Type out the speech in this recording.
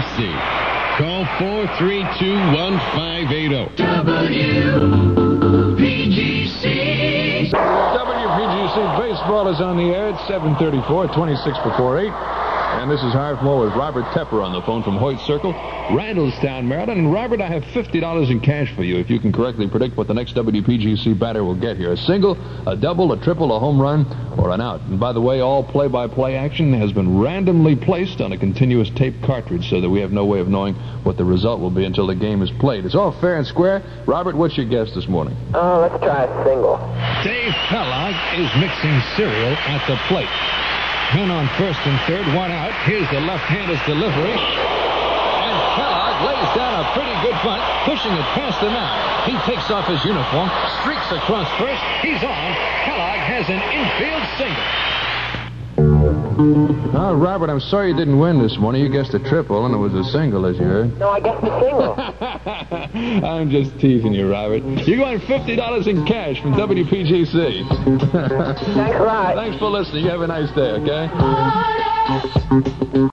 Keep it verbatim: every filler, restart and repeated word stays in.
C. Call four three two, one five eight zero. W P G C. W P G C Baseball is on the air at seven thirty-four, twenty-six before eight. And this is Harv Moore with Robert Tepper on the phone from Hoyt Circle, Randallstown, Maryland. And Robert, I have fifty dollars in cash for you if you can correctly predict what the next W P G C batter will get here. A single, a double, a triple, a home run, or an out. And by the way, all play-by-play action has been randomly placed on a continuous tape cartridge so that we have no way of knowing what the result will be until the game is played. It's all fair and square. Robert, what's your guess this morning? Oh, let's try a single. Dave Kellogg is mixing cereal at the plate. Men on first and third, one out. Here's the left-handed delivery. And Kellogg lays down a pretty good bunt, pushing it past the mound. He takes off his uniform, streaks across first. He's on. Kellogg has an infield single. Oh, Robert, I'm sorry you didn't win this morning. You guessed a triple, and it was a single, as you heard. No, I guessed a single. I'm just teasing you, Robert. You're going fifty dollars in cash from W P G C. Thanks a lot. Thanks for listening. You have a nice day, okay?